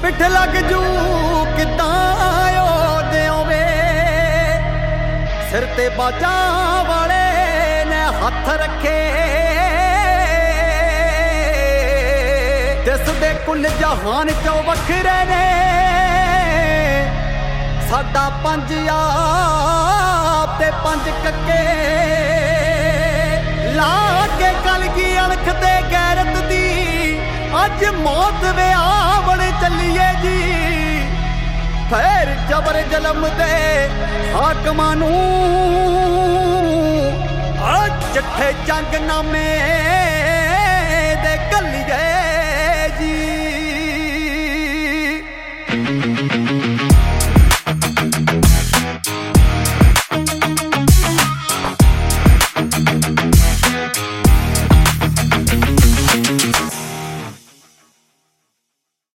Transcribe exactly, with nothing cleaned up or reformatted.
ਪਿੱਠ ਲੱਗ ਜੂ ਕਿੱਦਾਂ ਉਹਦਿਓ ਵੇ ਸਿਰ ਤੇ ਬਾਜਾਂ ਵਾਲੇ ਨੇ ਹੱਥ ਰੱਖੇ ਦਿਸਦੇ ਕੁੱਲ ਜਹਾਨ ਚੋਂ ਵੱਖਰੇ ਨੇ ਸਾਡਾ ਪੰਜ ਆਪ ਤੇ ਪੰਜ ਕੱਕੇ ਲਾ ਕੇ ਕਲਗੀ ਅਣਖ ਤੇ ਗੈਰਤ ਦੀ ਅੱਜ ਮੌਤ ਵਿਆਵਣ ਚੱਲੀਏ ਜੀ ਫੇਰ ਜਬਰ ਜ਼ੁਲਮ ਦੇ ਹਾਕਮਾਂ ਨੂੰ ਆ ਚਿੱਠੇ ਜੰਗਨਾਮੇ ਦੇ ਘੱਲੀਏ